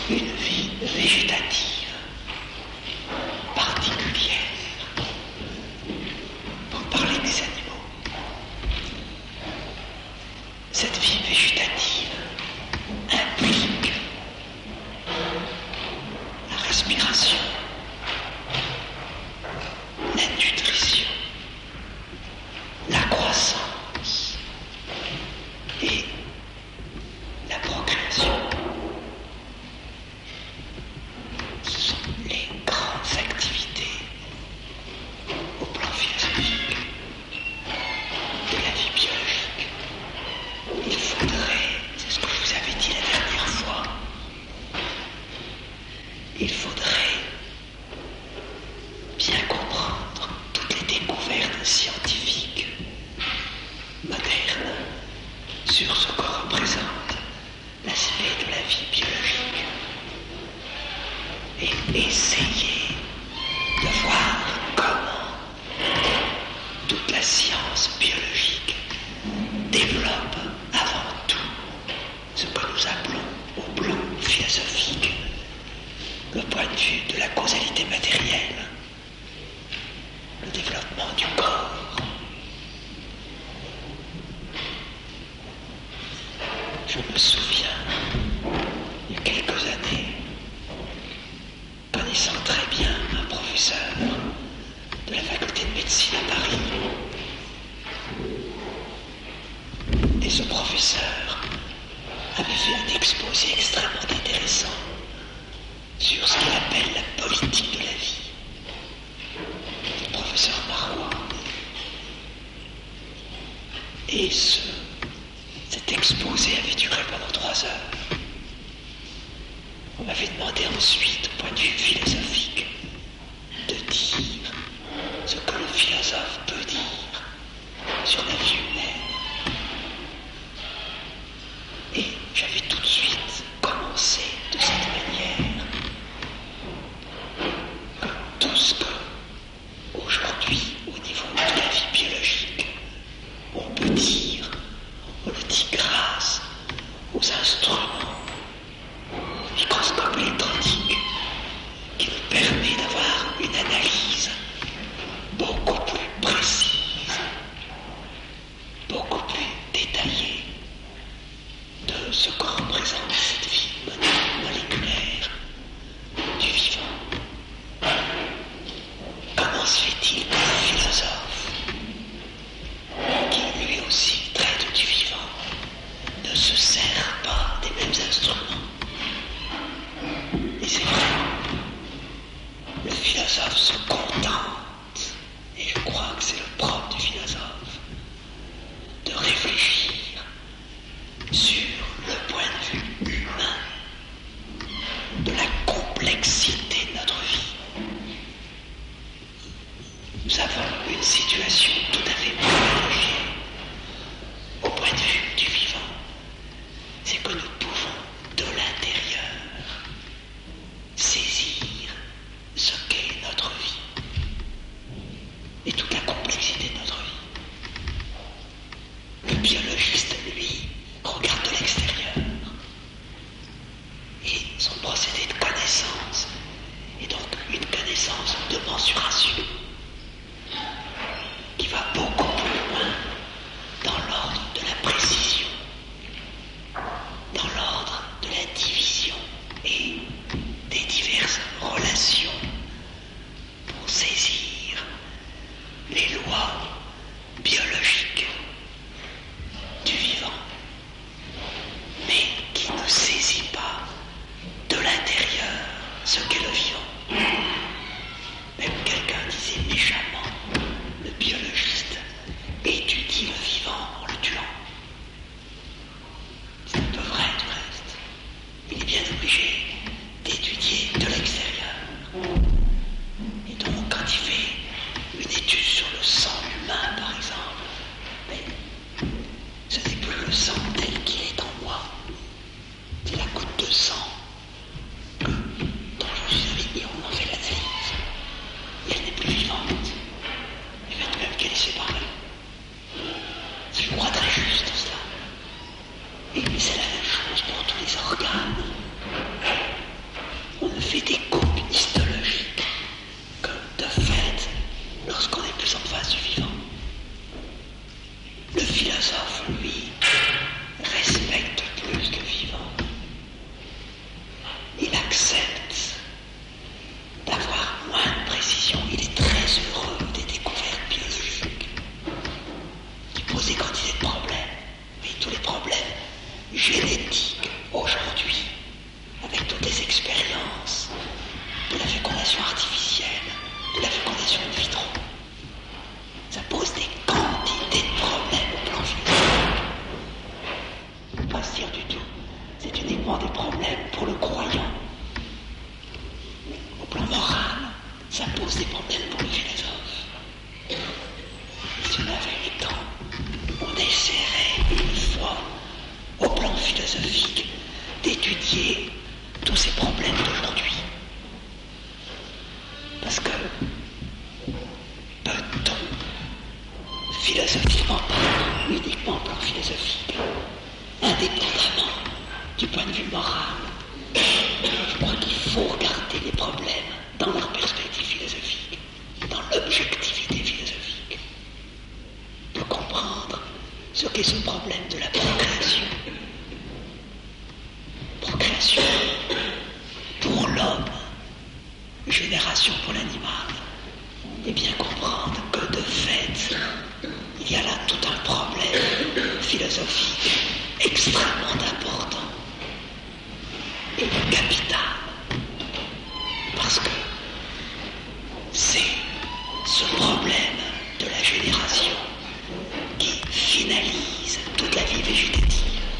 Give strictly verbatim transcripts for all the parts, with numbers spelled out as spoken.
une vie végétative particulière. Pour parler des animaux, cette vie végétative implique la respiration, la nutrition, la croissance et la procréation. Ce sont les grandes activités au plan philosophique de la vie biologique. Il faudrait, c'est ce que je vous avais dit la dernière fois, il faudrait bien comprendre toutes les découvertes scientifiques modernes sur ce que représente l'aspect de la vie biologique et essayer de voir comment toute la science biologique développe avant tout ce que nous appelons au plan philosophique le point de vue de la causalité matérielle, le développement du corps. Je me souviens, il y a quelques années, connaissant très bien un professeur de la faculté de médecine à Paris, et ce professeur avait fait un exposé extrêmement intéressant sur ce qu'il appelle la politique de la vie. Le professeur Marois. Et ce, cet exposé avait duré pendant trois heures. On m'avait demandé ensuite, au point de vue philosophique, de dire ce que le philosophe peut dire sur la vie humaine. Et j'avais tout de suite commencé de cette manière. Que tout ce que, aujourd'hui, au niveau de la vie biologique, on peut dire, on le dit grâce aux instruments, au microscope électronique, qui nous permet d'avoir une analyse beaucoup plus précise, beaucoup plus détaillée de ce que représente cette vie moléculaire du vivant. Comment se fait-il que le philosophe, qui lui aussi traite du vivant, ne se sert pas des mêmes instruments? Et c'est vrai, le philosophe se contente, et je crois que c'est le propre du philosophe, de réfléchir sur le point de vue humain de la complexité de notre vie. Nous avons une situation tout à fait privilégiée au point de vue du vivant. C'est que nous pouvons, de l'intérieur, saisir ce qu'est notre vie et toute la complexité de notre vie. Le biologiste, lui, regarde de l'extérieur et son procédé de connaissance est donc une connaissance de mensuration qui va beaucoup plus loin dans l'ordre de la précision, dans l'ordre de la division et des diverses relations pour saisir les lois biologiques du vivant, mais qui ne saisit pas de l'intérieur ce qu'est le vivant. Même quelqu'un disait méchamment, le biologiste étudie le vivant en le tuant. C'est un peu vrai du reste. Il est bien obligé d'étudier de l'extérieur. Et donc quand il fait une étude sur le sang humain par exemple, mais ce n'est plus le sang tel qu'il est en moi. C'est la goutte de sang que, dont je suis avec et on en fait l'analyse. Et elle n'est plus vivante. Et peut-être même qu'elle est séparée. Je crois très juste cela. Et c'est la même chose pour tous les organes. fait des coupes histologiques que, de fait, lorsqu'on est plus en face du vivant, le philosophe, lui, respecte plus le vivant. Il accepte d'avoir moins de précision. Il est très heureux des découvertes biologiques qui posent des quantités de problèmes. Mais tous les problèmes génétiques aujourd'hui, avec toutes les expériences de la fécondation artificielle, de la fécondation in vitro, ça pose des quantités de problèmes au plan philosophique. Il ne faut pas se dire du tout, c'est uniquement des problèmes pour le croyant. Au plan moral, ça pose des problèmes pour le philosophe. Et si on avait le temps, on essaierait une fois, au plan philosophique, d'étudier tous ces problèmes d'aujourd'hui. Parce que peut-on, philosophiquement parlant, uniquement au plan philosophique, indépendamment du point de vue moral, je crois qu'il faut regarder les problèmes dans leur perspective philosophique, dans l'objectivité philosophique, pour comprendre ce qu'est ce problème de la procréation. Procréation pour l'homme, génération pour l'animal, et bien comprendre que de fait, il y a là tout un problème philosophique extrêmement important et capital, parce que c'est ce problème de la génération qui finalise toute la vie végétative.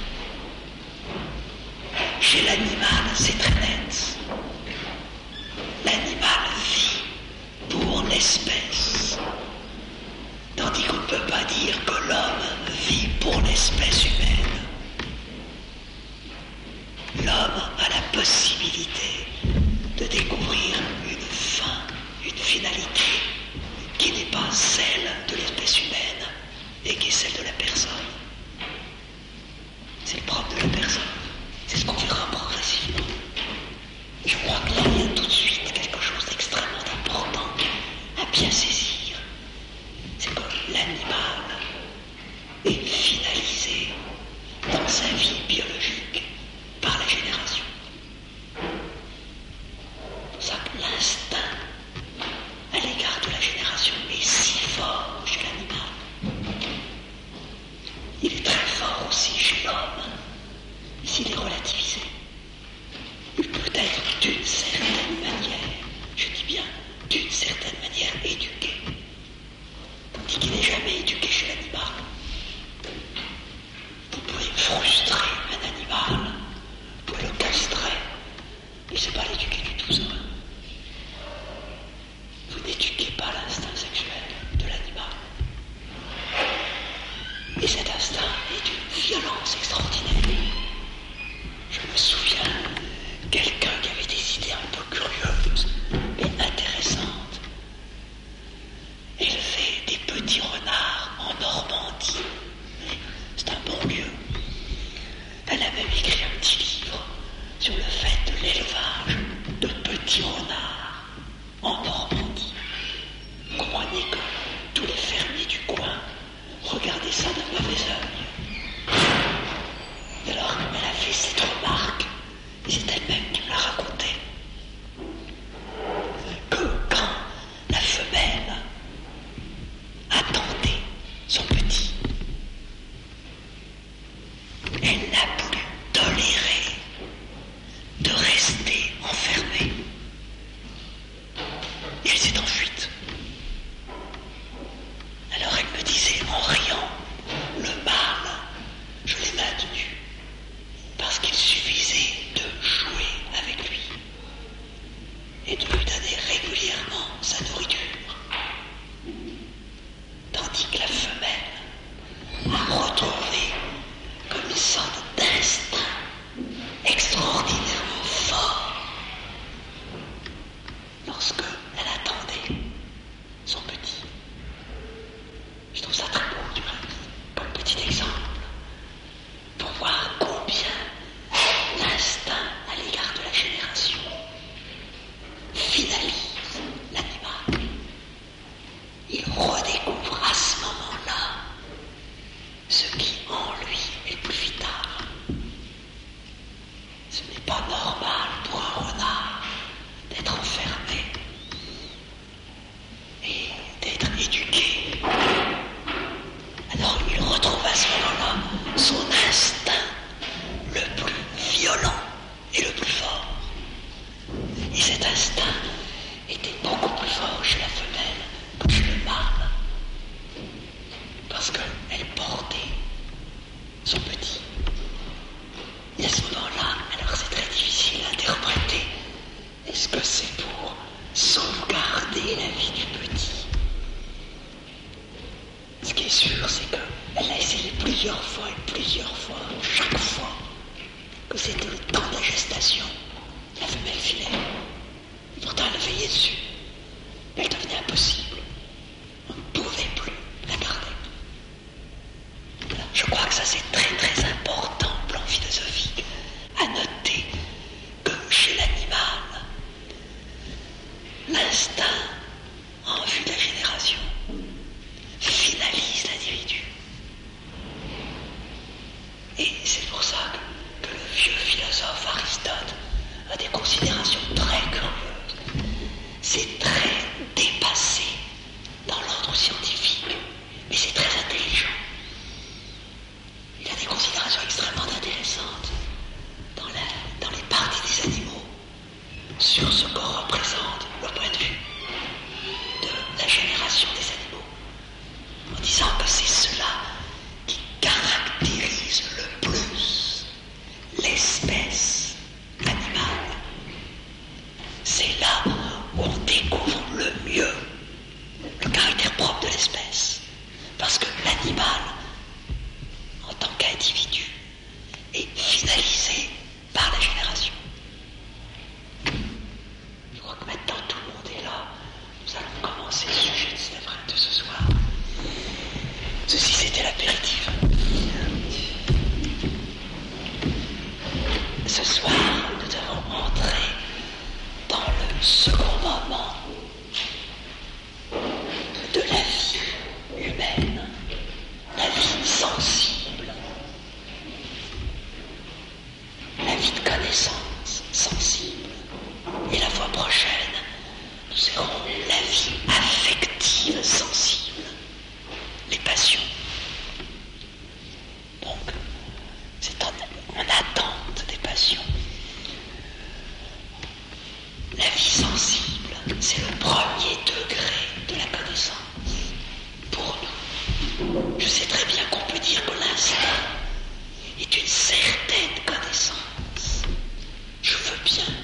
Chez l'animal, c'est très net. L'animal vit pour l'espèce, tandis qu'on ne peut pas dire que l'homme vit pour l'espèce humaine. L'homme a la possibilité de découvrir une fin, une finalité qui n'est pas celle de l'espèce humaine et qui est celle de la personne. C'est le propre de la personne. C'est ce qu'on verra progressivement. Je crois que là, il y a tout de suite quelque chose d'extrêmement important à bien saisir. C'est que l'animal est finalisé dans sa vie biologique par la génération. C'est pour ça que l'instinct à l'égard de la génération est si fort chez l'animal. Il est très fort aussi chez l'homme, s'il est relativisé. Il peut être d'une certaine manière, je dis bien d'une certaine manière, éduqué, tandis qu'il n'est jamais éduqué chez l'animal. Vous pouvez frustrer un animal, vous pouvez le castrer, il ne sait pas l'éduquer du tout, ça. Vous n'éduquez pas l'instinct sexuel de l'animal. Et cet instinct est d'une violence extraordinaire. Je me souviens quelqu'un qui avait des idées un peu curieuses mais intéressantes. Élever des petits renards en Normandie. C'est un bon lieu. Elle a même écrit un petit livre sur le fait de l'élevage de petits renards en Normandie. Vous comprenez que tous les fermiers du coin regardaient ça d'un mauvais œil. Et alors, elle a fait cette remarque, et c'est elle-même qui me l'a raconté, que quand la femelle a tenté son petit, elle n'a plus toléré de rester enfermée. Et elle s'est en fuite. Alors elle me disait en riant, le mâle, je l'ai maintenu, parce qu'il suffisait de jouer avec lui et de lui donner régulièrement sa nourriture. Tandis que la femelle a retrouvé comme une sorte d'instinct extraordinairement fort Est-ce que c'est pour sauvegarder la vie du petit? Ce qui est sûr, c'est qu'elle a essayé plusieurs fois et plusieurs fois, chaque fois que c'était le temps de la gestation, la femelle filait. Et pourtant, elle veillait dessus. Elle devenait impossible. On ne pouvait plus la garder. Je crois que ça, c'est très très important au plan philosophique, à noter que chez l'animal, l'instinct en vue de la génération finalise l'individu. Et c'est pour ça que, que le vieux philosophe Aristote a des considérations très curieuses. C'est très dépassé dans l'ordre scientifique, mais c'est très intelligent. Il a des considérations extrêmement intéressantes dans, la, dans les parties des animaux sur ce que représente le point de vue de la génération des animaux, en disant que c'est cela qui caractérise le plus l'espèce animale. C'est là où on découvre le mieux le caractère propre de l'espèce, parce que l'animal, en tant qu'individu, est finalisé par la génération. Je crois que maintenant tout le monde est là. Nous allons commencer le sujet de Stéphane de ce soir. Ceci, c'était l'apéritif. Ce soir, nous devons entrer dans le second moment de la vie humaine, la vie sensible, la vie de connaissance sensible. Et la fois prochaine, nous aurons la vie affective sensible, les passions. Donc, c'est en, en attente des passions. La vie sensible, c'est le premier degré de la connaissance. Pour nous, je sais très bien qu'on peut dire que l'instinct est une certaine connaissance. Je veux bien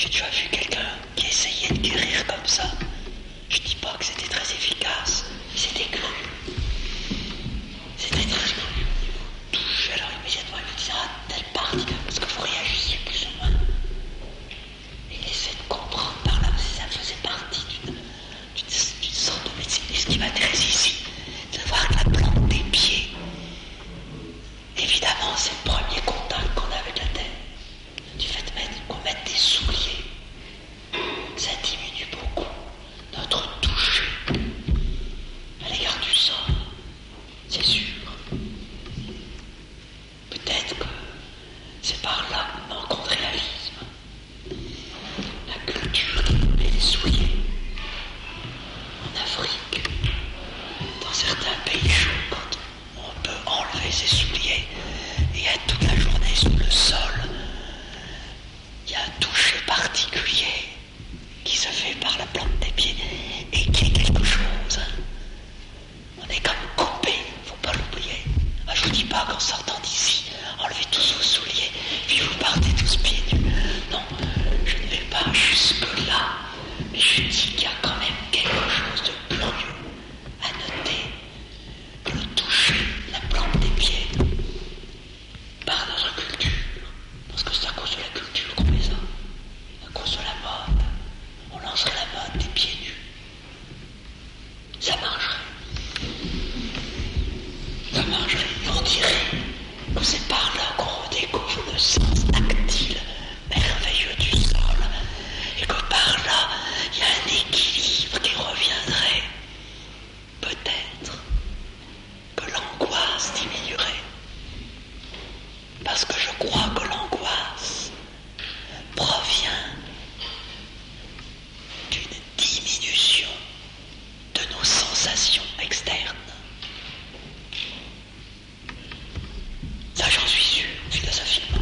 J'ai déjà vu quelqu'un qui essayait de guérir comme ça. Je dis pas que c'était très efficace, mais c'était curieux. C'était très curieux. Il vous touche, alors immédiatement il vous dit ah, telle partie, parce que vous réagissez plus ou moins. Et il essaie de comprendre par là, si ça faisait partie d'une, d'une, d'une sorte de médecine. Et ce qui m'intéresse ici, c'est de voir que la plante des pieds, évidemment, c'est le premier contact qu'on a avec la terre. Du fait de mettre, qu'on mette des souliers, ça diminue beaucoup notre toucher à l'égard du sol, c'est sûr. Peut-être que c'est par là qu'on rencontre le réalisme. La culture qui nous met les souliers. En Afrique, dans certains pays chauds, quand on peut enlever ses souliers et être toute la journée sous le sol, il y a un toucher particulier qui se fait par la plante des pieds et qui est quelque chose. On est comme coupé, faut pas l'oublier. Ah, je vous dis pas qu'en sortant d'ici, enlevez tous vos souliers, puis vous partez tous pieds nus. Non, je ne vais pas jusque-là, mais je dis qu'il y a quand même quelque chose de curieux à noter que le toucher la plante des pieds par notre culture, parce que c'est à cause de la culture qu'on fait ça, à cause de la mode. On lancerait la mode des pieds nus. Ça marcherait. Ça marcherait. On dirait que c'est par là qu'on redécouvre le sens tactile merveilleux du sol. Et que par là, il y a un équilibre qui reviendrait. Peut-être que l'angoisse diminuerait. Parce que je crois que l'angoisse provient d'une diminution de nos sensations externes. Ça, j'en suis sûr, philosophiquement.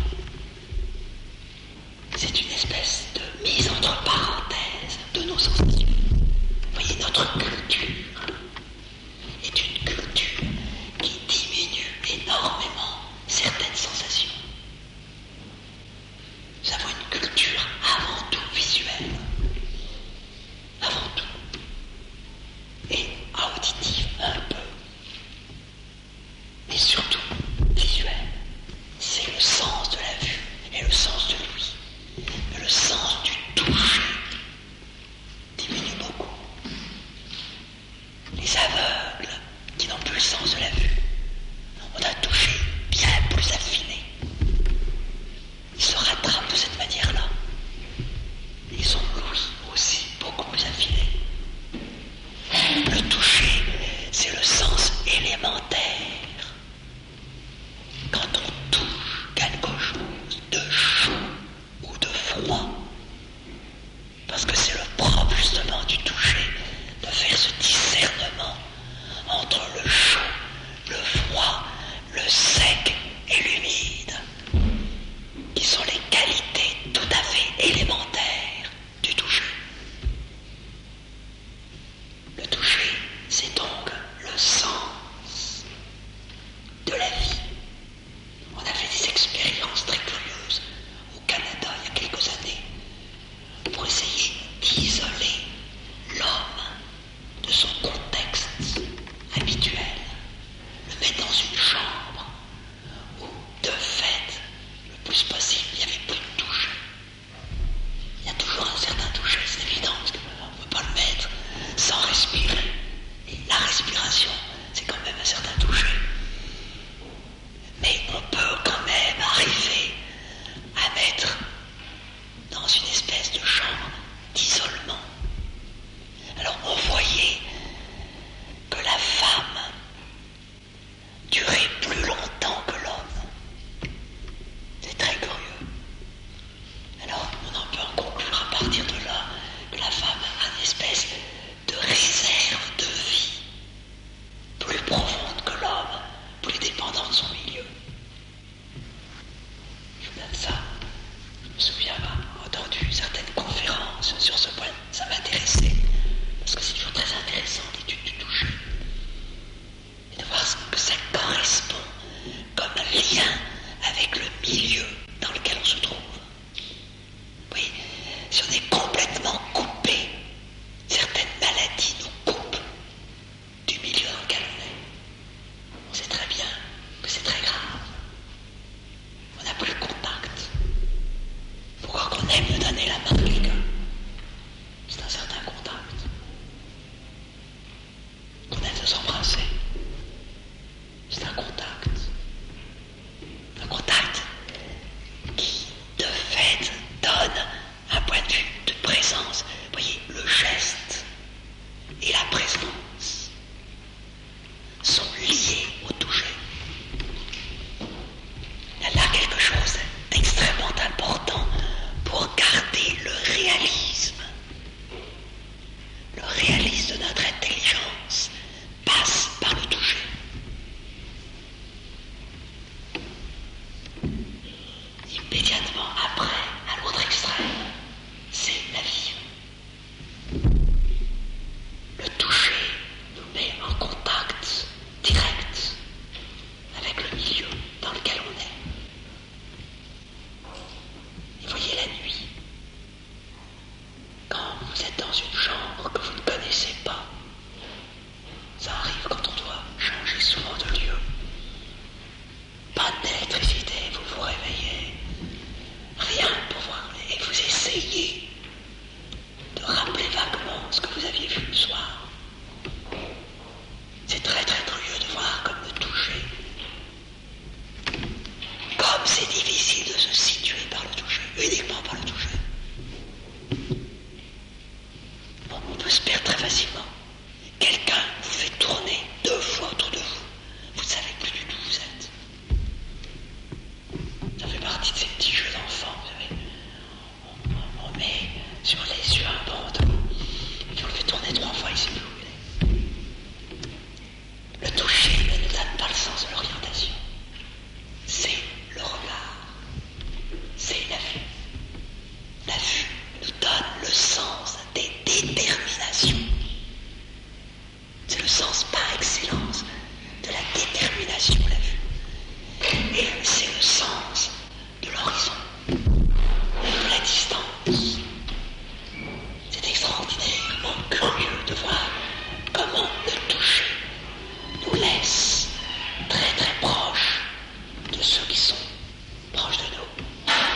C'est une espèce de mise entre parenthèses de nos sensations. Vous voyez, notre culture est une culture qui diminue énormément certaines sensations. Nous avons une culture avant tout visuelle. Avant tout. Et auditive un peu. Mais surtout visuelle. C'est le sens de la vue et le sens de l'ouïe. Mais le sens du toucher diminue beaucoup. Les aveugles qui n'ont plus le sens de la vue ont un toucher bien plus affiné. Ils se rattrapent de cette manière-là. Ils ont l'ouïe aussi beaucoup plus affiné. Le toucher, c'est le sens élémentaire. Quand on touche quelque chose de chaud ou de froid, parce que c'est le propre justement du toucher, de faire ce discernement entre le chaud, le froid, le sec et l'humide, qui sont les qualités tout à fait élémentaires du toucher. Le toucher, c'est donc le sens de la vie. On a fait des expériences très curieuses au Canada il y a quelques années pour essayer d'isoler l'homme de son contexte habituel, le mettre dans une chambre où, de fait, le plus possible, il n'y avait plus de toucher. Il y a toujours un certain toucher, c'est évident, parce qu'on ne peut pas le mettre sans respirer. Et la respiration, c'est quand même un certain toucher. Mais on peut quand même arriver à mettre dans une espèce de chambre d'isolement. Alors on voyait que la femme durait plus longtemps que l'homme. C'est très curieux. Alors on en peut en conclure à partir de là que la femme a une espèce de réserve de vie plus profonde que l'homme, plus dépendant de son milieu. Je vous donne ça. Je me souviens avoir entendu certaines conférences sur ce point. Ça m'intéressait. Parce que c'est si on est complètement coupé, certaines maladies nous coupent du milieu dans lequel on est. On sait très bien que c'est très grave. On n'a plus le contact. Pourquoi qu'on aime nous donner la main à quelqu'un? C'est un certain contact. Qu'on aime de s'embrasser. C'est un contact. Un contact qui, de fait, donne un point de vue de présence. Vous voyez, le geste et la présence sont liés au toucher. Il y a là quelque chose d'extrêmement important pour garder le réalisme. Le réalisme de notre intelligence passe par le toucher. Immédiatement après, à l'autre extrême, c'est la vie. Le toucher nous met en contact direct avec le milieu dans lequel on est. Et voyez la nuit, quand vous êtes dans une chambre que vous ne connaissez pas, ça arrive quand on doit changer souvent de lieu. Pas d'électricité, vous vous réveillez, rien pour voir, et vous essayez de rappeler vaguement ce que vous aviez vu le soir. C'est très très curieux de voir comme de toucher. Comme c'est difficile de se situer par le toucher, uniquement par le toucher. Bon, on peut se perdre très facilement. Quelqu'un vous fait tourner deux fois autour de vous. Vous ne savez plus du tout où vous êtes. Ça fait partie de ces petits jeux d'enfants, vous savez. On, on met sur les yeux un bandeau, et puis on le fait tourner trois fois, il ne sait plus où il est. Le toucher ne nous donne pas le sens de l'orientation. C'est le regard. C'est la vue. La vue nous donne le sens des déterminations. C'est le sens par excellence de la détermination, la vue. Et c'est le sens de l'horizon, de la distance. C'est extraordinairement curieux de voir comment le toucher nous laisse très très proches de ceux qui sont proches de nous.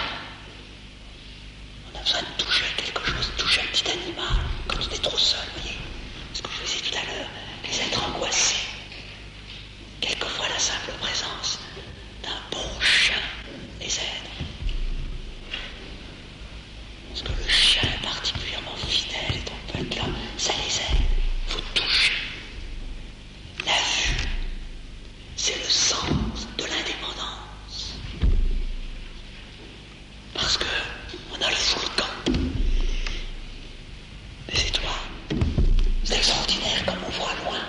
On a besoin de toucher quelque chose, de toucher un petit animal, quand on est trop seul, vous voyez. Ce que je vous disais tout à l'heure, les êtres angoissés. Quelquefois la simple présence d'un bon chien les aide. Parce que le chien est particulièrement fidèle et donc peut être là, ça les aide. Il faut toucher. La vue, c'est le sens de l'indépendance. Parce que on a le volcan des étoiles. C'est extraordinaire comme on voit loin.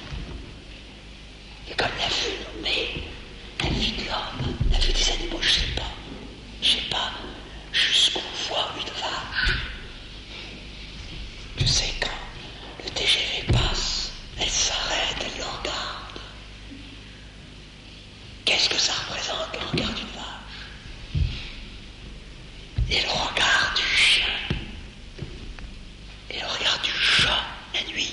Et comme la vue nous met la vue de l'homme, la vue des animaux, je ne sais pas. Je ne sais pas jusqu'où voit une vache. Je sais quand le T G V passe, elle s'arrête, elle le regarde. Qu'est-ce que ça représente, le regard d'une vache? Et le regard du chien. Et le regard du chat la nuit.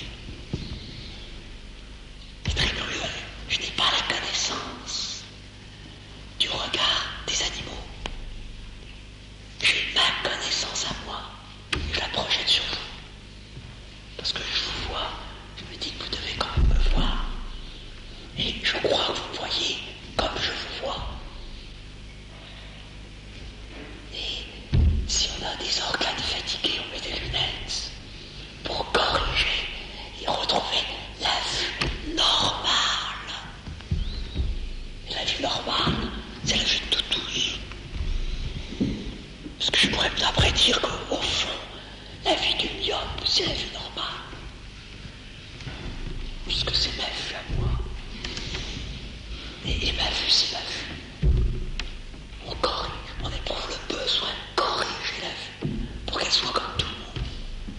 C'est très curieux. Je n'ai pas la connaissance du regard des animaux. J'ai ma connaissance à moi. Et je la projette sur vous. Parce que je vous vois, je me dis que vous devez quand même me voir. Et je crois que vous me voyez comme je vous vois. Et si on a des organes fatigués, on met des lunettes pour corriger et retrouver la vue normale. Et la vue normale, c'est la vue de tous. Parce que je pourrais après dire qu'au fond, la vue du myope, c'est la vue normale. Puisque c'est ma vue à moi. Et, et ma vue, c'est ma vue. On corrige, on éprouve le besoin de corriger la vue pour qu'elle soit comme tout le monde.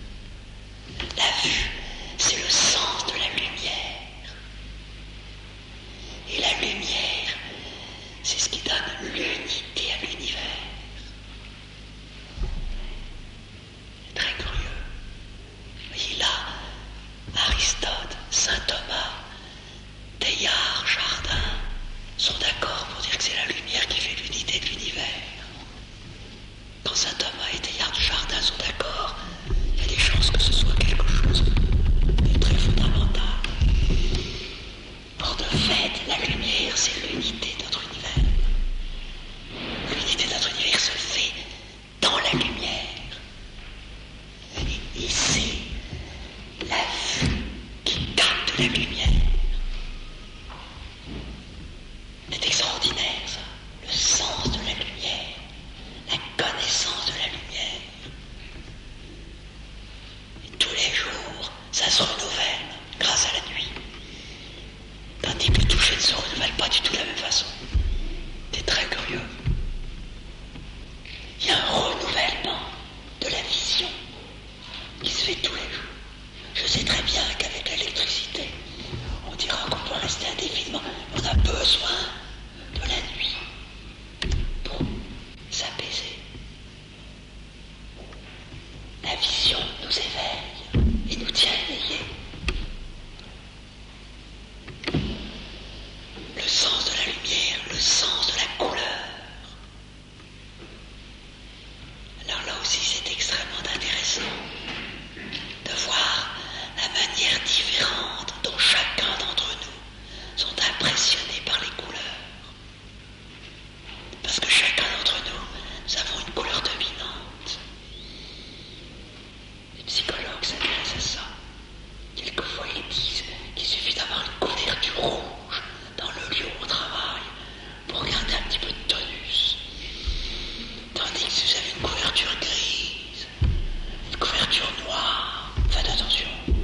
La vue, c'est le sens de la lumière. Et la lumière, c'est ce qui donne l'unité à l'univers. la lumière. C'est extraordinaire ça, le sens de la lumière, la connaissance de la lumière. Et tous les jours, ça se renouvelle grâce à la nuit. Tandis que le toucher ne se renouvelle pas du tout de la même façon. C'est très curieux. Il y a un renouvellement de la vision qui se fait tous les jours. Je sais très bien qu'avec l'électricité, on dira qu'on peut rester indéfiniment. On a besoin de la nuit pour s'apaiser. La vision nous éveille et nous tient éveillés. Le sens de la lumière, le sens de la couleur. Alors là aussi, c'est extrêmement intéressant de voir la manière différente dont chacun d'entre nous sont impressionnés par les couleurs. Parce que chacun d'entre nous, nous avons une couleur dominante. Les psychologues s'intéressent à ça. Quelquefois, ils disent qu'il suffit d'avoir une couverture rouge dans le lieu où on travaille pour garder un petit peu de tonus. Tandis que si vous avez une couverture grise, une couverture noire, faites attention.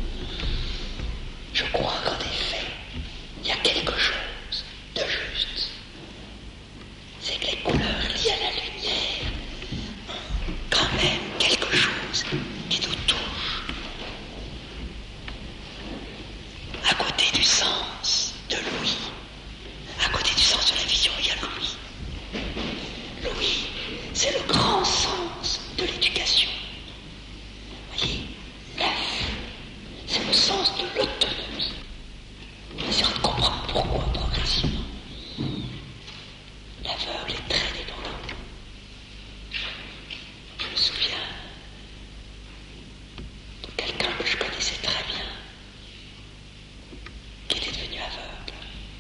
Je crois qu'en effet, il y a quelque chose de juste. C'est que les couleurs liées à la lumière ont quand même quelque chose qui nous touche. À côté du sens de l'ouïe, à côté du sens de la vision, il y a l'ouïe. L'ouïe, c'est le grand sens de l'éducation. Vous voyez, la vue, c'est le sens de l'autonomie. On essaiera de comprendre pourquoi progressivement. L'aveugle est très dépendant. Je me souviens de quelqu'un que je connaissais très bien, qui était devenu aveugle.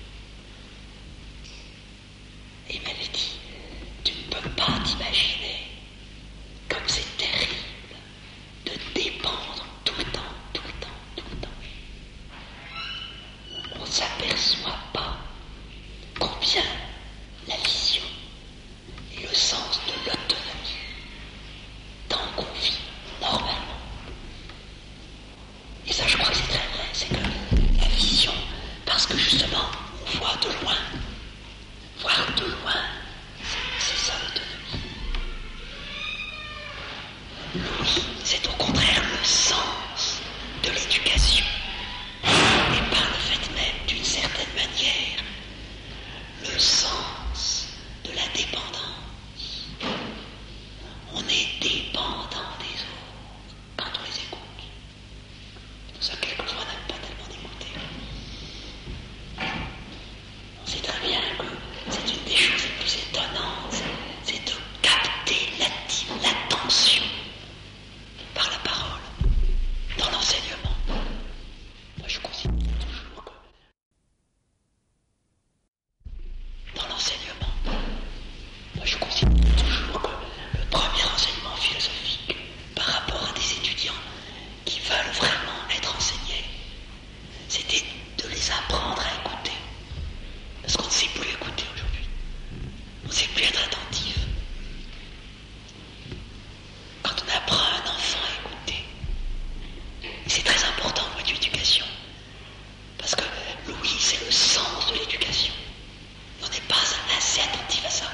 Et il m'avait dit, tu ne peux pas t'imaginer comme c'est terrible de dépendre tout le temps, tout le temps, tout le temps. On ne s'aperçoit pas combien la vision et le sens de l'autonomie tant qu'on vit normalement. Et ça, je crois que c'est très vrai, c'est que la vision, parce que justement, on voit de loin. Voir de loin, c'est ça l'autonomie. L'ouïe, c'est au contraire le sens de l'éducation. Et par le fait même, d'une certaine manière, le sens de la dépendance. On est dépendant des autres quand on les écoute. C'est pour ça que quelquefois on n'aime pas tellement d'écouter. On sait très bien que c'est une des choses les plus étonnantes, c'est de capter l'attention par la parole dans l'enseignement. Moi, je considère toujours que dans l'enseignement, moi, je considère toujours que le premier enseignement philosophique par rapport à des étudiants qui veulent vraiment être enseignés, c'était de les apprendre à écouter. Parce qu'on ne sait plus écouter aujourd'hui. On ne sait plus être attentif. Quand on apprend à un enfant à écouter, et c'est très important au point de vue éducation, parce que l'ouïe, c'est le sens de l'éducation. On n'est pas assez attentif à ça.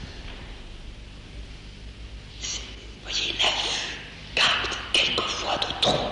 C'est, vous voyez, la vue capte quelquefois de trop.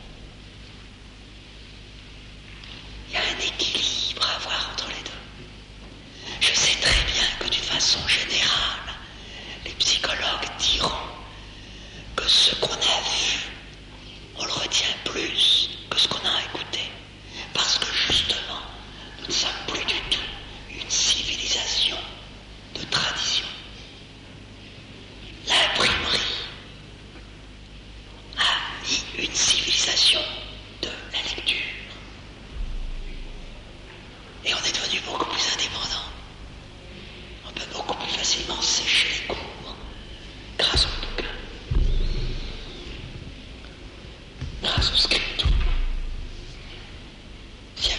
Il y a un équilibre à avoir entre les deux. Je sais très bien que d'une façon générale, les psychologues diront que ce qu'on a vu, on le retient plus que ce qu'on a écouté. Parce que justement, nous ne sommes plus du tout une civilisation de tradition. L'imprimerie a mis une civilisation de la lecture. Et on est devenu beaucoup plus indépendant. On peut beaucoup plus facilement sécher les cours grâce au bouquin, grâce au scripto. S'il y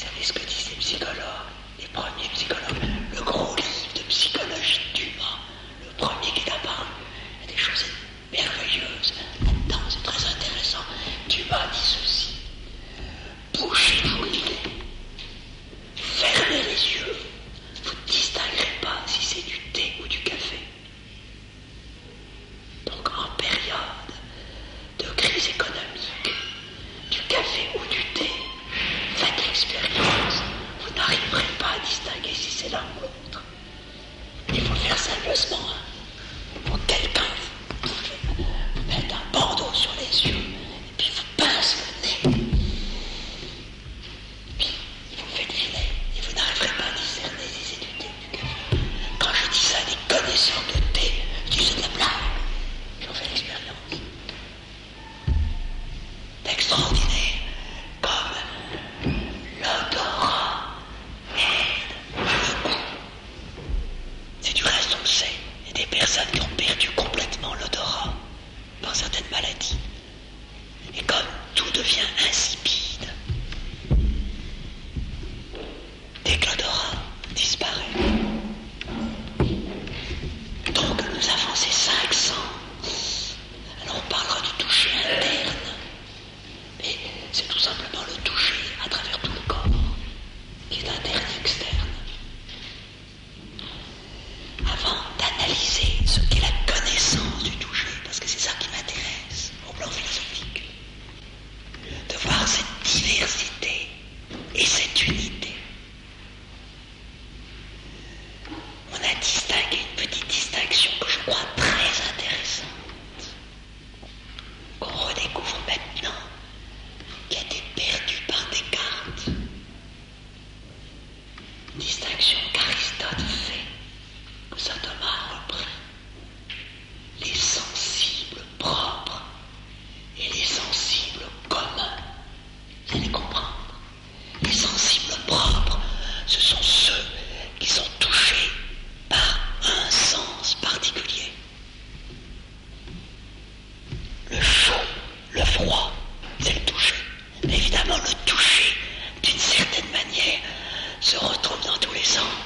savez ce que disent les psychologues, les premiers psychologues, le gros livre de psychologie d'humain, le premier qui est apparu. Il y a des choses merveilleuses là-dedans, c'est très intéressant. Dumas dit ceci: bouchez-vous le nez, fermez les yeux, vous ne distinguerez pas si c'est du thé ou du café. Donc en période de crise économique, du café ou du thé, faites l'expérience, vous n'arriverez pas à distinguer si c'est l'un ou l'autre. Il faut faire sérieusement. Hein. Il faut que quelqu'un vous, vous mette un bandeau sur les yeux, et puis vous pince le nez. Et puis vous faites filer, et vous n'arriverez pas à discerner si c'est du thé ou du café. Quand je dis ça à des connaisseurs de thé, je dis c'est de la blague. J'en fais l'expérience. C'est extraordinaire, comme l'odorat aide le goût. C'est du reste, on le sait. Il y a des personnes qui ont perdu complètement l'odorat par certaines maladies. Et comme tout devient insipide, dès que l'odorat disparaît. Donc nous avons ces cinq sens. Alors on parlera du toucher interne. Mais c'est tout simplement le toucher à travers tout le corps, qui est interne et externe. Avant d'analyser ce qu'est la connaissance du toucher, parce que c'est ça qui m'intéresse au plan philosophique, de voir cette diversité et cette unité. On a distingué une petite distinction que je crois très intéressante, qu'on redécouvre maintenant, qui a été perdue par Descartes. Une distinction qu'Aristote fait, que saint Thomas a repris. Les sensibles propres et les sensibles communs. Vous allez comprendre. Les sensibles propres, ce sont ceux qui sont touchés par un sens particulier. Le chaud, le froid, c'est le toucher. Mais évidemment, le toucher, d'une certaine manière, se retrouve dans tous les sens.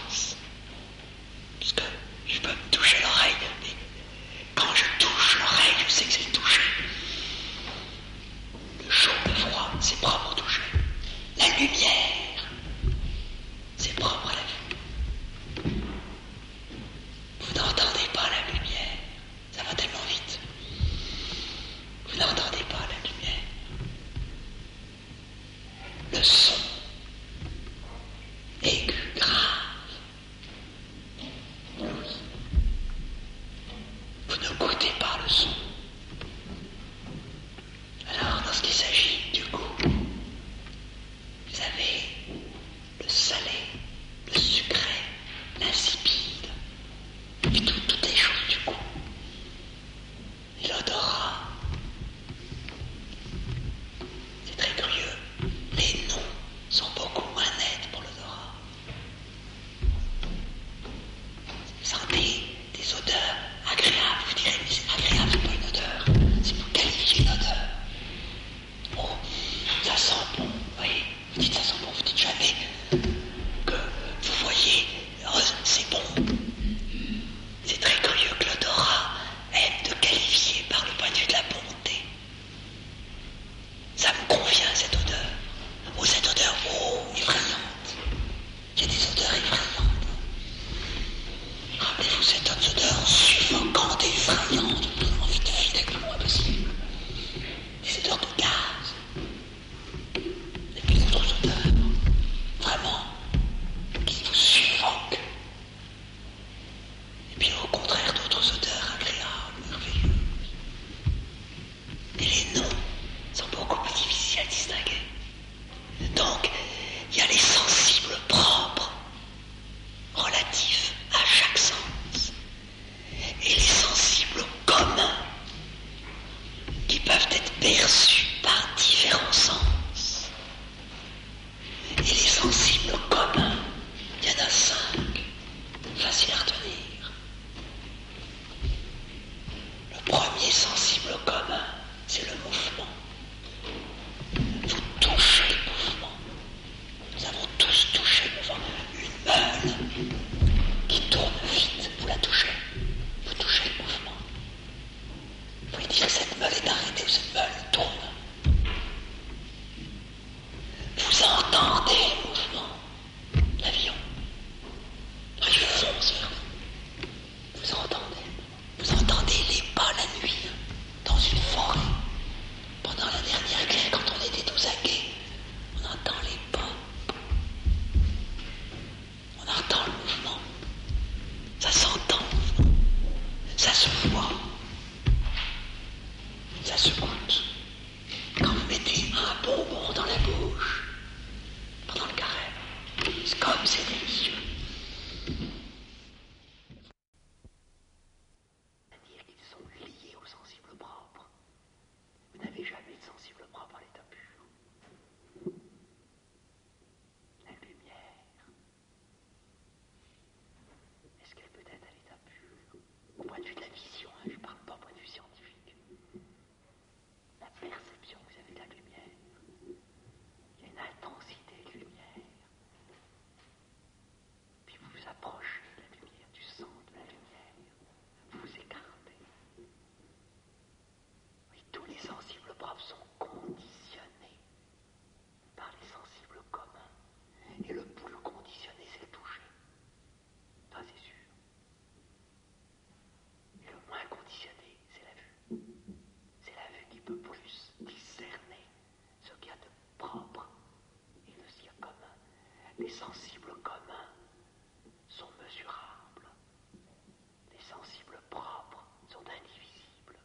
Les sensibles communs sont mesurables. Les sensibles propres sont indivisibles.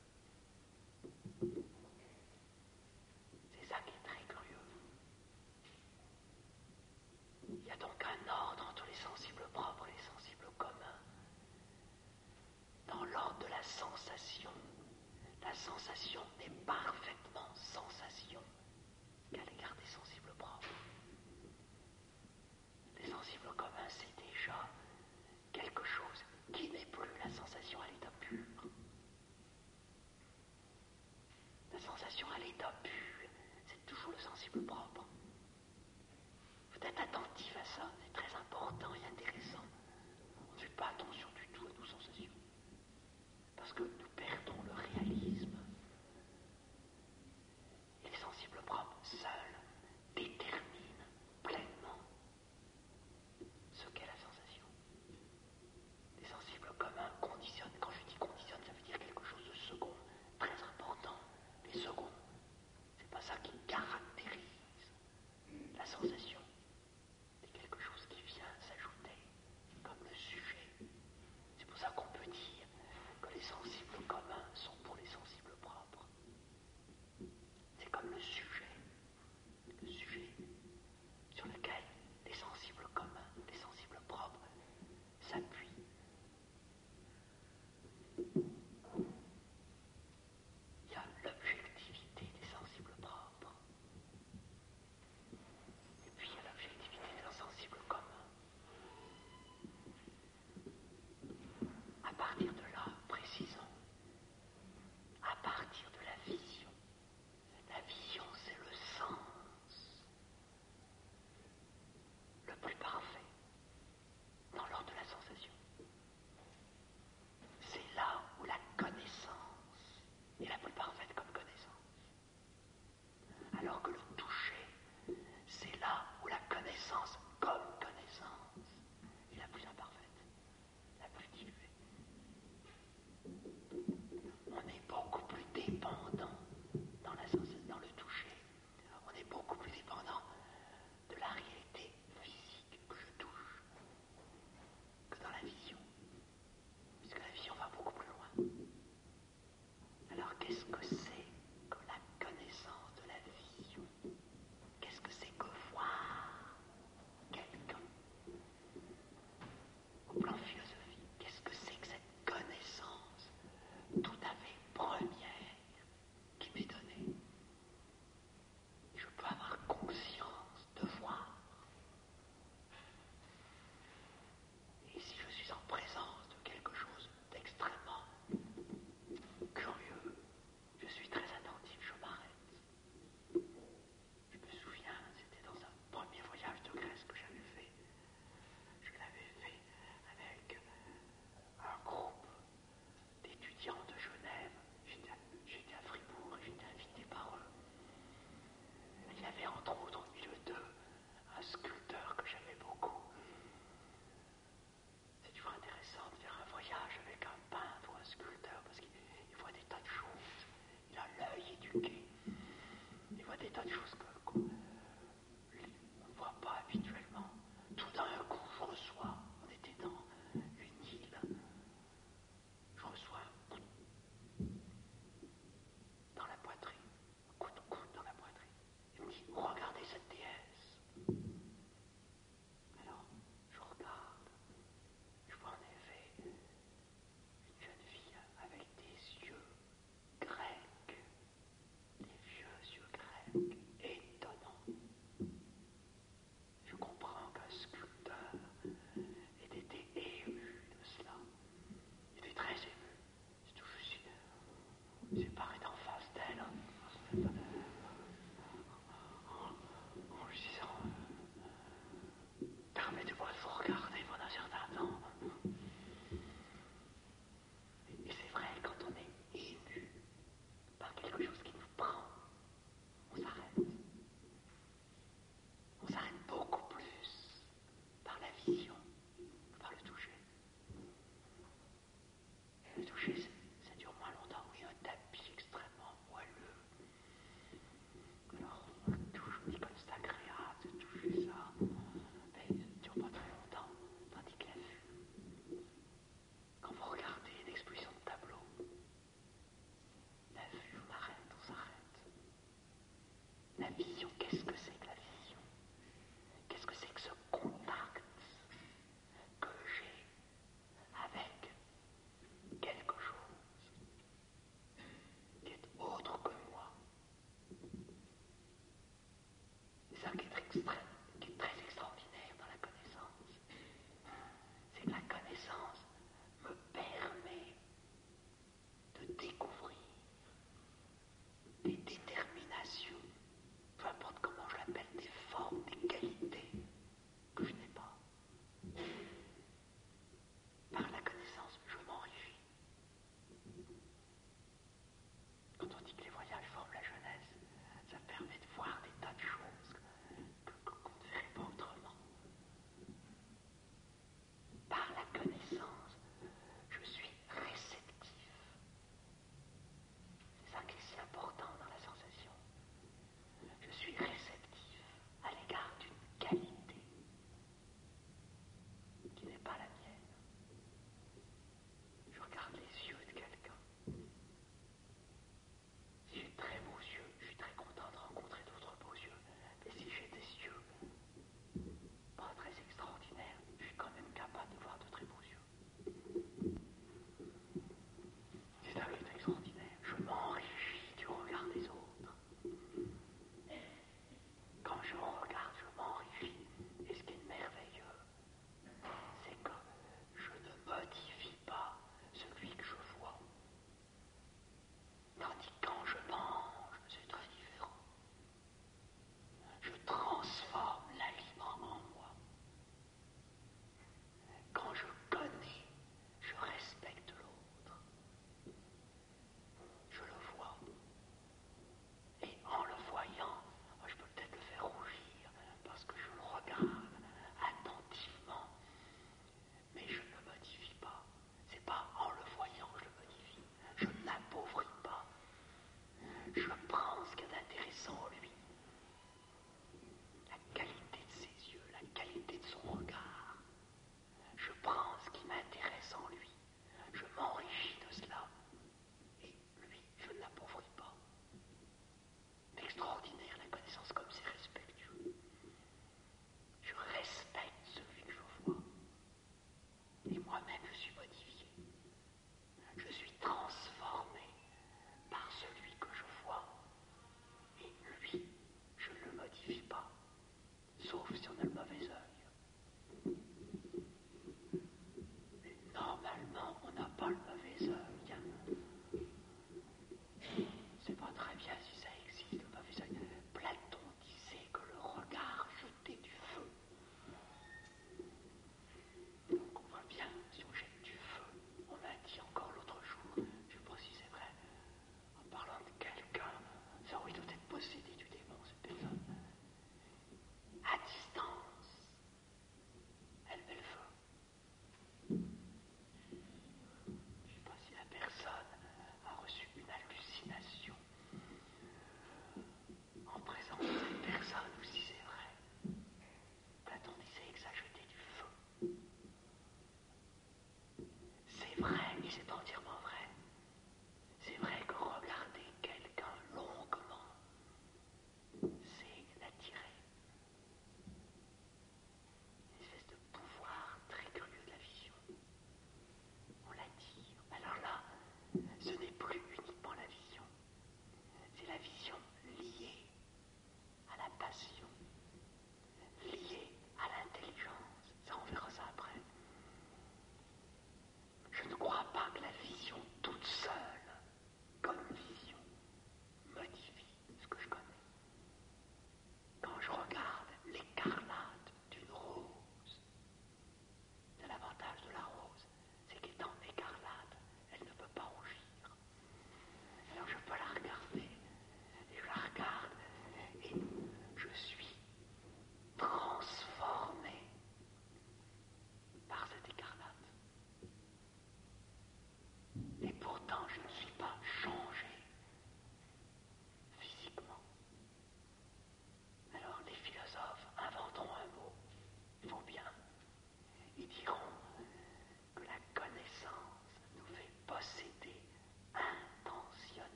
C'est ça qui est très curieux. Il y a donc un ordre entre les sensibles propres et les sensibles communs. Dans l'ordre de la sensation, la sensation n'est parfaitement sensation qu'à l'égard des sensibles propres. Les sensibles communs, c'est déjà quelque chose qui n'est plus la sensation à l'état pur. La sensation à l'état pur, c'est toujours le sensible propre. Faut être attentif à ça, c'est très important et intéressant. On ne fait pas attention du tout à nos sensations. Parce que nous perdons le réalisme. Et les sensibles propres, seuls, déterminent pleinement ce qu'est la sensation. Les sensibles communs conditionnent. Quand je dis conditionne, ça veut dire quelque chose de second, très important. Les seconds, c'est pas ça qui caractérise la sensation. C'est quelque chose qui vient s'ajouter comme le sujet. C'est pour ça qu'on peut dire que les sensibles communs sont pour les sensibles propres. C'est comme le sujet, le sujet sur lequel les sensibles communs, les sensibles propres s'appuient. Il y a l'objectivité des sensibles propres. Et puis il y a l'objectivité des sensibles communs. À partir de là, précisons, à partir de la vision, la vision c'est le sens le plus parfait dans l'ordre de la sensation. C'est là où la connaissance est la plus parfaite comme connaissance. Alors que le toucher, c'est là où la connaissance comme connaissance est la plus imparfaite, la plus diluée. On est beaucoup plus dépendant dans, la sens- dans le toucher. On est beaucoup plus dépendant de la réalité physique que je touche que dans la vision. Puisque la vision va beaucoup plus loin. Alors qu'est-ce que c'est que la connaissance de la vision? Qu'est-ce que c'est que voir quelqu'un? Au plan philosophique, qu'est-ce que c'est que cette connaissance tout à fait première qui m'est donnée? Je peux avoir conscience de voir. Et si je suis en présence de quelque chose d'extrêmement curieux, je suis très attentif, je m'arrête. Je me souviens, c'était dans un premier voyage de Grèce que j'avais fait. Je l'avais fait avec un groupe d'étudiants de Genève. J'étais à, j'étais à Fribourg et j'étais invité par eux. Il y avait entre autres au milieu d'eux un sculpteur que j'aimais beaucoup. C'est toujours intéressant de faire un voyage avec un peintre ou un sculpteur parce qu'il voit des tas de choses. Il a l'œil éduqué. Il voit des tas de choses que, qu'on ne voit pas habituellement. Tout d'un coup, je reçois, on était dans une île, je reçois un coup dans la poitrine, un coup de coude dans la poitrine. Il me dit, regardez cette déesse. Alors, je regarde, je vois en effet une jeune fille avec des yeux grecs, des vieux yeux grecs, étonnants. Je comprends qu'un sculpteur ait été ému de cela. Il était très ému. C'est tout, je suis, j'ai paré d'en face d'elle, en lui disant, permettez-moi de vous regarder pendant un certain temps. Et c'est vrai, quand on est ému par quelque chose qui nous prend, on s'arrête. On s'arrête beaucoup plus par la vision que par le toucher. Le toucher, ça dure moins longtemps. Oui, un tapis extrêmement moelleux. Alors, on touche, on dit comme c'est agréable de toucher ça. Mais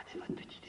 Regardez votre petite